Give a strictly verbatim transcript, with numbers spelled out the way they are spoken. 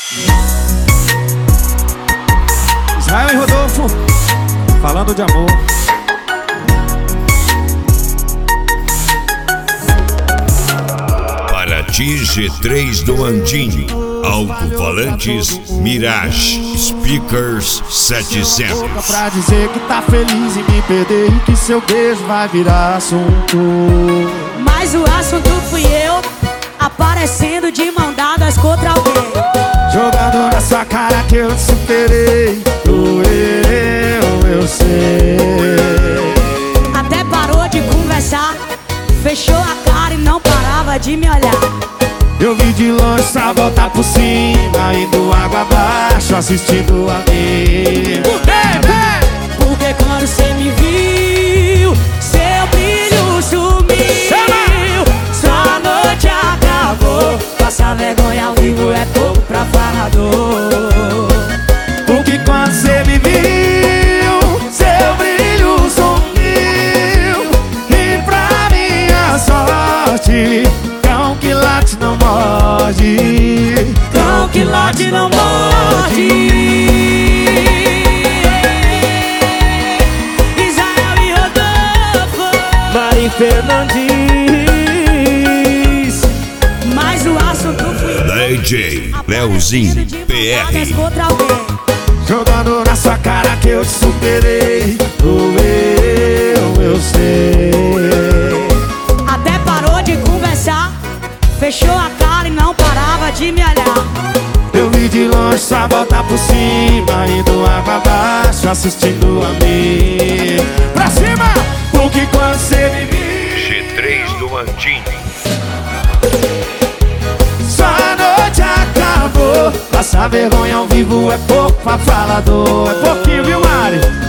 Israel e Rodolfo, falando de amor. Paraty G três do Andini, alto-falantes Mirage, speakers setecentos. Pra dizer que tá feliz em me perder e que seu beijo vai virar assunto. Mas o assunto fui eu, aparecendo de mão dadas contra alguém. Jogando na sua cara que eu te superei. Doeu, eu sei. Até parou de conversar, fechou a cara e não parava de me olhar. Eu vi de longe só voltar por cima, indo água abaixo, assistindo a mim. Por quê? Porque quando cê me viu, seu brilho sumiu. Sua noite acabou, passar vergonha ao vivo é pouco pra falador. Porque quando cê me viu, seu brilho sumiu. E pra minha sorte, cão que late não morde. Cão que late não morde. Israel e Rodolfo, Mari Fernandes. mas o assunto fui eu, D J Leozinho P R. contra alguém. Jogando na sua cara que eu te superei. Doeu, eu sei. Até parou de conversar, fechou a cara e não parava de me olhar. Eu vi de longe só voltar por cima, indo água abaixo, assistindo a mim. Pra cima! Porque quando cê me viu, G três do Andini. sua noite acabou. Passar vergonha ao vivo é pouco pra falador. É pouquinho, viu, Mari?